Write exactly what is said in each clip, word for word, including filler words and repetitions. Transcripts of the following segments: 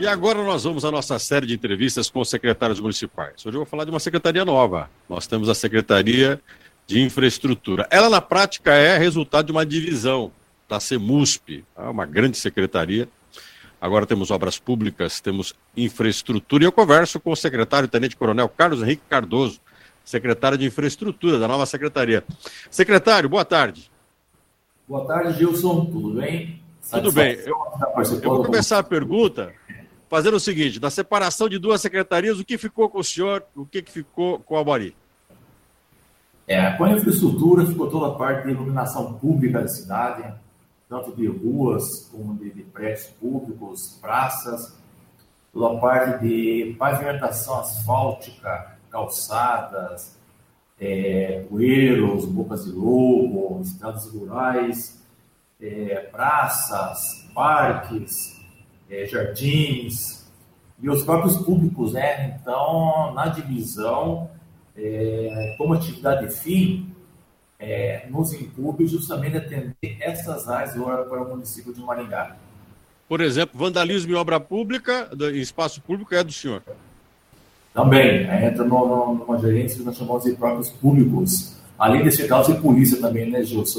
E agora nós vamos à nossa série de entrevistas com os secretários municipais. Hoje eu vou falar de uma secretaria nova. Nós temos a Secretaria de Infraestrutura. Ela, na prática, é resultado de uma divisão da CEMUSP, uma grande secretaria. Agora temos obras públicas, temos infraestrutura. E eu converso com o secretário, Tenente Coronel Carlos Henrique Cardoso, secretário de Infraestrutura da nova secretaria. Secretário, boa tarde. Boa tarde, Gilson. Tudo bem? Tudo bem. Eu, eu vou começar a pergunta fazendo o seguinte: da separação de duas secretarias, o que ficou com o senhor, o que, que ficou com a Amaury? É, com a infraestrutura ficou toda a parte de iluminação pública da cidade, tanto de ruas como de, de prédios públicos, praças, toda a parte de pavimentação asfáltica, calçadas, é, bueiros, bocas de lobo, estradas rurais, é, praças, parques, é, jardins e os próprios públicos, né? Então, na divisão, é, como atividade fim, é, nos incumbe justamente atender essas áreas agora para o município de Maringá. Por exemplo, vandalismo em obra pública, em espaço público, é do senhor? Também, entra no, numa gerência que nós chamamos de próprios públicos, além desse caso de polícia também, né, Gilson?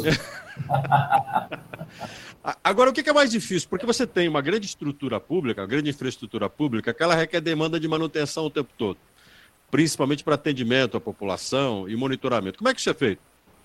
Agora, o que é mais difícil? Porque você tem uma grande estrutura pública, uma grande infraestrutura pública, que ela requer demanda de manutenção o tempo todo, principalmente para atendimento à população e monitoramento. Como é que isso é feito?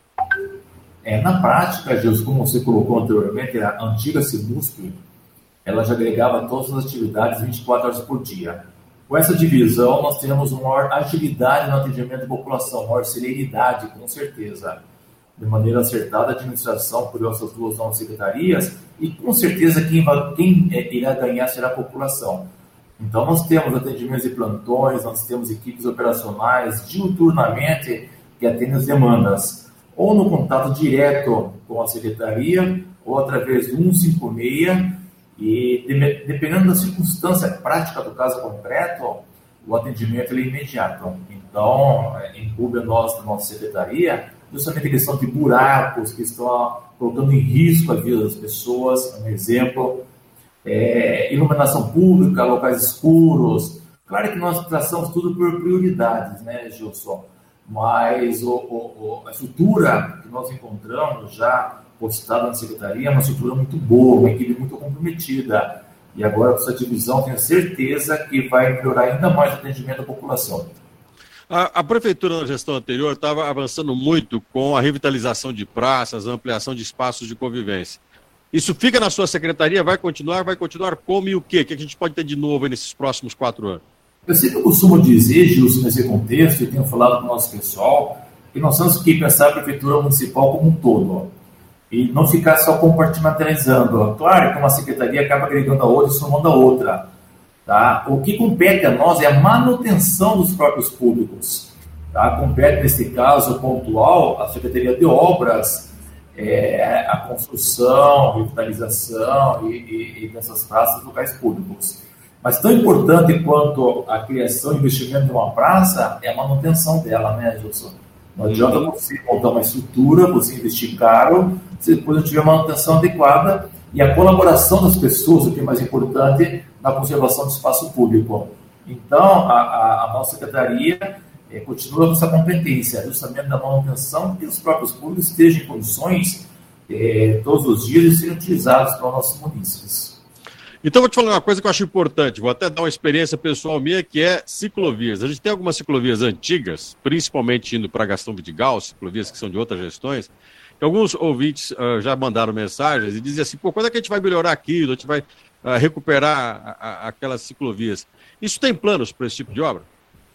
É, na prática, Gilson, como você colocou anteriormente, a antiga CEMUSP, ela já agregava todas as atividades vinte e quatro horas por dia. Com essa divisão, nós temos uma maior agilidade no atendimento da população, maior celeridade, com certeza. De maneira acertada, a administração por essas duas novas secretarias, e com certeza quem, vai, quem é, irá ganhar será a população. Então, nós temos atendimentos de plantões, nós temos equipes operacionais diuturnamente que atendem as demandas, ou no contato direto com a secretaria, ou através do cento e cinquenta e seis, e de, dependendo da circunstância prática do caso concreto, o atendimento é imediato. Então, incumbe a nós, da nossa secretaria, justamente a questão de buracos que estão colocando em risco a vida das pessoas, um exemplo, é, iluminação pública, locais escuros. Claro que nós traçamos tudo por prioridades, né, Gilson? Mas o, o, a estrutura que nós encontramos já postada na secretaria é uma estrutura muito boa, uma equipe muito comprometida. E agora, com essa divisão, tenho certeza que vai melhorar ainda mais o atendimento da população. A, a prefeitura, na gestão anterior, estava avançando muito com a revitalização de praças, a ampliação de espaços de convivência. Isso fica na sua secretaria? Vai continuar? Vai continuar como e o quê? O que a gente pode ter de novo aí nesses próximos quatro anos? Eu sempre costumo dizer, Gilson, nesse contexto, e tenho falado com o nosso pessoal, que nós temos que pensar a prefeitura municipal como um todo, e não ficar só compartimentalizando. Claro que uma secretaria acaba agregando a outra e somando a outra. Tá? O que compete a nós é a manutenção dos próprios públicos. Tá? Compete, nesse caso pontual, a Secretaria de Obras, é, a construção, revitalização e, e, e dessas praças, locais públicos. Mas tão importante quanto a criação e investimento de uma praça é a manutenção dela, né, Gilson? Não adianta você montar uma estrutura, você investir caro, se depois não tiver manutenção adequada e a colaboração das pessoas, o que é mais importante, na conservação do espaço público. Então, a, a, a nossa secretaria é, continua com essa competência, justamente da manutenção, que os próprios públicos estejam em condições, é, todos os dias, de serem utilizados para os nossos munícipes. Então, vou te falar uma coisa que eu acho importante, vou até dar uma experiência pessoal minha, que é ciclovias. A gente tem algumas ciclovias antigas, principalmente indo para Gastão Vidigal, ciclovias que são de outras gestões, que alguns ouvintes uh, já mandaram mensagens e dizem assim, pô, quando é que a gente vai melhorar aquilo, a gente vai uh, recuperar a, a, aquelas ciclovias? Isso tem planos para esse tipo de obra?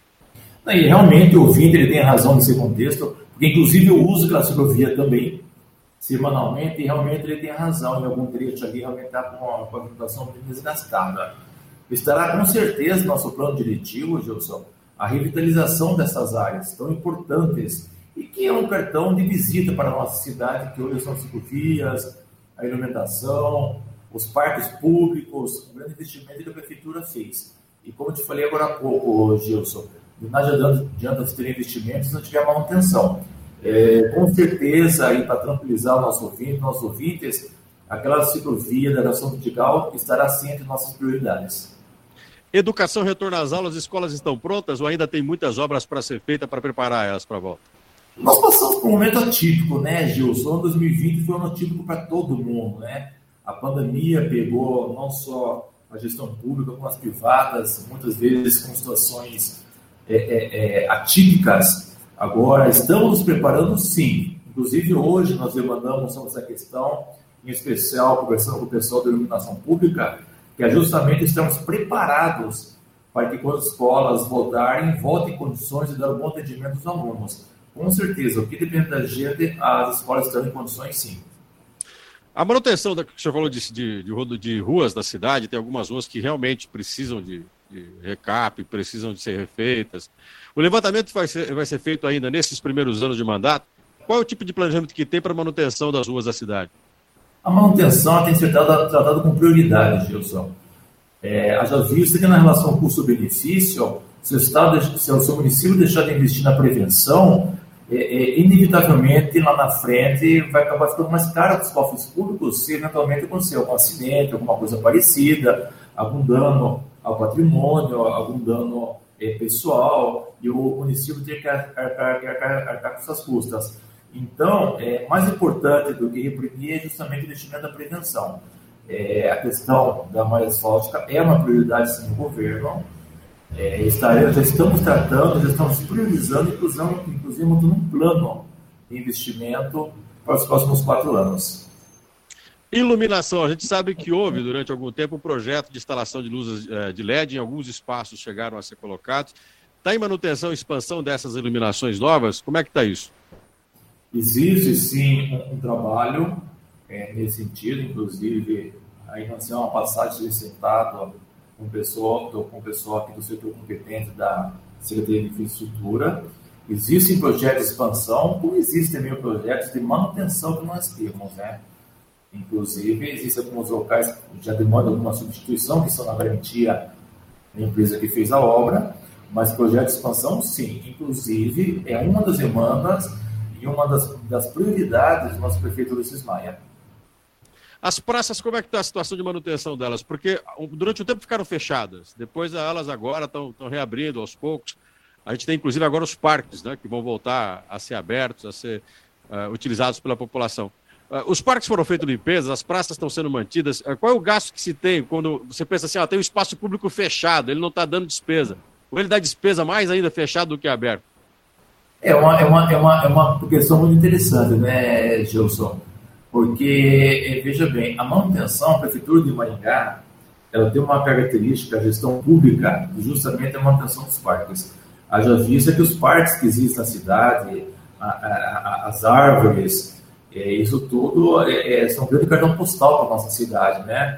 E realmente o ouvinte ele tem razão nesse contexto, porque inclusive eu uso aquela ciclovia também, semanalmente, e realmente ele tem razão, em algum trecho ali realmente está com a pavimentação muito desgastada. Estará com certeza no nosso plano diretivo, Gilson, a revitalização dessas áreas tão importantes e que é um cartão de visita para a nossa cidade, que hoje são as ciclovias, a iluminação, os parques públicos, um grande investimento que a prefeitura fez. E como eu te falei agora há pouco, Gilson, não adianta ter investimentos se não tiver manutenção. É, com certeza, para tranquilizar o nosso ouvinte, nossos ouvintes, aquela ciclovia da Gastão Vidigal estará sempre entre nossas prioridades. Educação retorna às aulas, as escolas estão prontas ou ainda tem muitas obras para ser feitas para preparar elas para a volta? Nós passamos por um momento atípico, né, Gilson? O ano dois mil e vinte foi um ano atípico para todo mundo, né? A pandemia pegou não só a gestão pública, como as privadas, muitas vezes com situações é, é, é, atípicas. Agora, estamos nos preparando, sim. Inclusive, hoje nós demandamos sobre essa questão, em especial, conversando com o pessoal da iluminação pública, que é justamente estamos preparados para que, quando as escolas voltarem, voltem em condições de dar um bom atendimento aos alunos. Com certeza, o que depende da gente, as escolas estão em condições, sim. A manutenção da que o senhor falou de, de, de, de ruas da cidade, tem algumas ruas que realmente precisam de, de recap, precisam de ser refeitas. O levantamento vai ser, vai ser feito ainda nesses primeiros anos de mandato. Qual é o tipo de planejamento que tem para a manutenção das ruas da cidade? A manutenção tem que ser tratada, tratada com prioridade, Gilson. É, haja vista que na relação custo-benefício, se o, estado, se o seu município deixar de investir na prevenção, é, é, inevitavelmente lá na frente vai acabar ficando mais caro para os cofres públicos se eventualmente acontecer algum acidente, alguma coisa parecida, algum dano ao patrimônio, algum dano é, pessoal, e o município tem que arcar, arcar, arcar com essas custas. Então, é, mais importante do que reprimir é justamente o investimento da prevenção. É, a questão da malha asfáltica é uma prioridade sim, do governo. É, estaremos, já estamos tratando, já estamos priorizando, inclusive, inclusive montando um plano de investimento para os próximos quatro anos. Iluminação. A gente sabe que houve, durante algum tempo, um projeto de instalação de luzes de L E D, em alguns espaços chegaram a ser colocados. Está em manutenção e expansão dessas iluminações novas? Como é que está isso? Existe, sim, um, um trabalho é, nesse sentido, inclusive, aí nós temos uma passagem sentado com o pessoal, com o pessoal aqui do setor competente da Secretaria de Infraestrutura. Existem projetos de expansão, como existem também projetos de manutenção que nós temos, né? Inclusive, existem alguns locais que já demandam alguma substituição, que são na garantia da empresa que fez a obra, mas projetos de expansão, sim. Inclusive, é uma das demandas e uma das, das prioridades do nosso prefeito Ulisses Maia. As praças, como é que está a situação de manutenção delas? Porque durante o tempo ficaram fechadas, depois elas agora estão reabrindo aos poucos. A gente tem, inclusive, agora os parques, né, que vão voltar a ser abertos, a ser uh, utilizados pela população. Uh, os parques foram feitos limpezas, as praças estão sendo mantidas. Uh, qual é o gasto que se tem quando você pensa assim, ah, tem um espaço público fechado, ele não está dando despesa? Ou ele dá despesa mais ainda fechado do que aberto? É uma, é uma, é uma, é uma questão muito interessante, né, Gilson? Porque, veja bem, a manutenção, a Prefeitura de Maringá, ela tem uma característica, a gestão pública, justamente a manutenção dos parques. Haja vista que os parques que existem na cidade, a, a, as árvores, é, isso tudo é, são um grande cartão postal para a nossa cidade, né?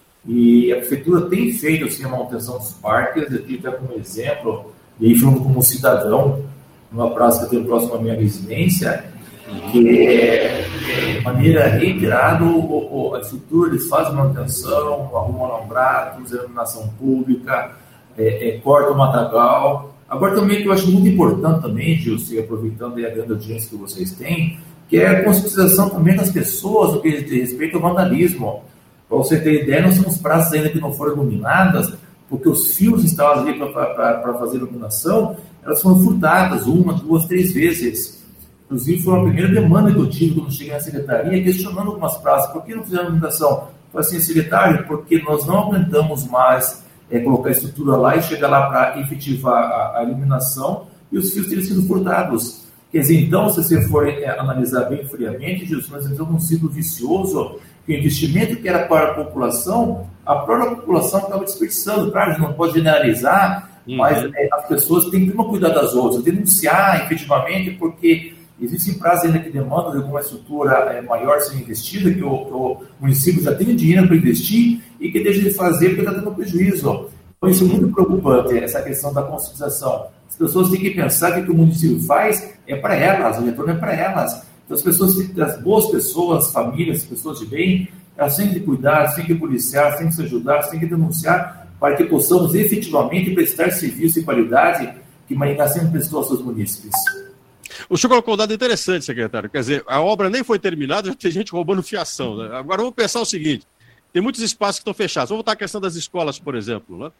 E a Prefeitura tem feito, assim, a manutenção dos parques, aqui até como exemplo, e aí falando como cidadão, numa praça que eu tenho próximo à minha residência, que é, de maneira reiterada, a estrutura, eles fazem manutenção, arrumam alambrados, iluminação pública, é, é, cortam o matagal. Agora também, que eu acho muito importante também, Gilson, aproveitando a grande audiência que vocês têm, que é a conscientização também das pessoas no que diz respeito ao vandalismo. Para você ter ideia, nós temos praças ainda que não foram iluminadas, porque os fios instalados ali para fazer iluminação, elas foram furtadas uma, duas, três vezes. Inclusive, foi a primeira demanda que eu tive quando cheguei na secretaria, questionando algumas praças. Por que não fizeram iluminação? Falei assim, secretário, porque nós não aguentamos mais é, colocar a estrutura lá e chegar lá para efetivar a, a iluminação e os fios terem sido furtados. Quer dizer, então, se você for é, analisar bem friamente, Gilson, nós entramos num ciclo vicioso, que o investimento que era para a população, a própria população acaba desperdiçando. Claro, a gente não pode generalizar, uhum. mas é, as pessoas têm que uma cuidar das outras, denunciar efetivamente, porque existem praças ainda que demandam de alguma estrutura é, maior ser investida, que o, o município já tem dinheiro para investir e que deixa de fazer porque está tendo prejuízo. Então, isso é muito preocupante, essa questão da conscientização. As pessoas têm que pensar que o que o município faz é para elas, o retorno é para elas. Então, as pessoas, as boas pessoas, as famílias, as pessoas de bem, elas têm que cuidar, têm que policiar, têm que se ajudar, têm que denunciar para que possamos efetivamente prestar serviço de qualidade que Maringá sempre prestou aos seus munícipes. O senhor colocou um dado interessante, secretário. Quer dizer, a obra nem foi terminada, já tem gente roubando fiação. Né? Agora vamos pensar o seguinte: tem muitos espaços que estão fechados. Vamos voltar à questão das escolas, por exemplo. Né?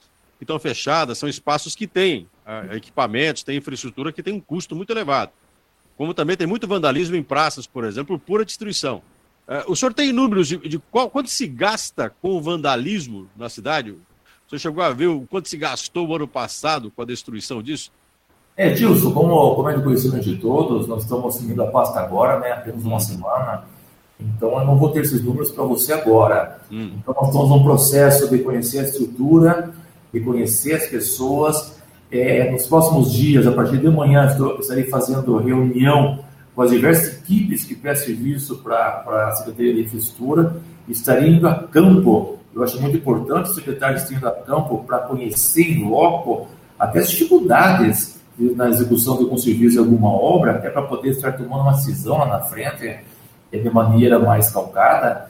que estão fechadas, são espaços que têm uh, equipamentos, têm infraestrutura que tem um custo muito elevado. Como também tem muito vandalismo em praças, por exemplo, por pura destruição. Uh, o senhor tem números de, de qual, quanto se gasta com o vandalismo na cidade? O senhor chegou a ver o quanto se gastou o ano passado com a destruição disso? É, Gilson, como, como é de conhecimento de todos, nós estamos assumindo a pasta agora, né, apenas uma semana, então eu não vou ter esses números para você agora. Hum. Então nós estamos num processo de conhecer a estrutura, de conhecer as pessoas. É, nos próximos dias, a partir de amanhã, estou, estarei fazendo reunião com as diversas equipes que prestam serviço para a Secretaria de Infraestrutura. Estarei indo a campo. Eu acho muito importante o secretário estar indo a campo para conhecer em loco até as dificuldades na execução de algum serviço, de alguma obra, até para poder estar tomando uma decisão lá na frente é, de maneira mais calcada.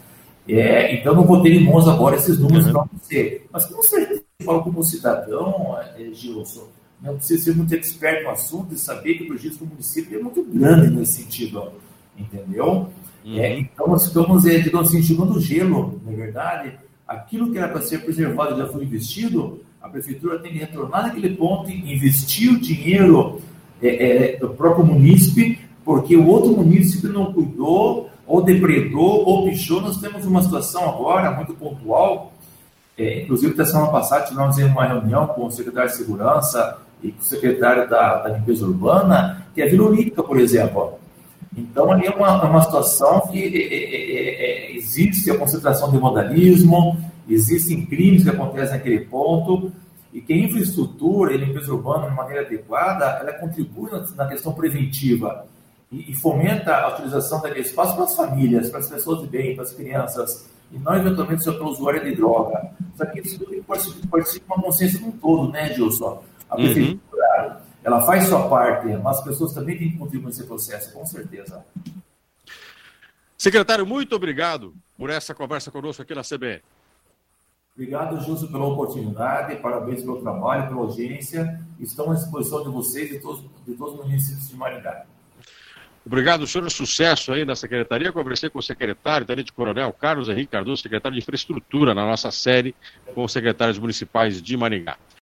É, então, não vou ter em mãos agora esses números uhum. para você. Mas, com certeza, eu falo como cidadão, é, Gilson, não precisa ser muito experto no assunto e saber que o prejuízo do município é muito grande nesse sentido, entendeu? Uhum. É, então, nós ficamos, é, digamos assim, enxugando gelo, na verdade. Aquilo que era para ser preservado já foi investido, a prefeitura tem que retornar naquele ponto e investir o dinheiro é, é, do próprio munícipe, porque o outro munícipe não cuidou, ou depredou, ou pichou. Nós temos uma situação agora muito pontual, é, inclusive, até semana passada, tivemos uma reunião com o secretário de Segurança e com o secretário da, da Limpeza Urbana, que é a Vila Olímpica, por exemplo. Então, ali é uma, uma situação que é, é, é, existe a concentração de vandalismo, existem crimes que acontecem naquele ponto, e que a infraestrutura e a limpeza urbana, de maneira adequada, ela contribui na questão preventiva e, e fomenta a utilização daquele espaço para as famílias, para as pessoas de bem, para as crianças, e não eventualmente só para o usuário de droga. Só que isso pode ser uma consciência de um todo, né, Gilson? A prefeitura, uhum. ela faz sua parte, mas as pessoas também têm que contribuir nesse processo, com certeza. Secretário, muito obrigado por essa conversa conosco aqui na C B N. Obrigado, Gilson, pela oportunidade, parabéns pelo trabalho, pela audiência. Estamos à disposição de vocês e de todos, de todos os municípios de Maringá. Obrigado, senhor. Sucesso aí na secretaria. Conversei com o secretário, tenente coronel Carlos Henrique Cardoso, secretário de Infraestrutura, na nossa série com os secretários municipais de Maringá.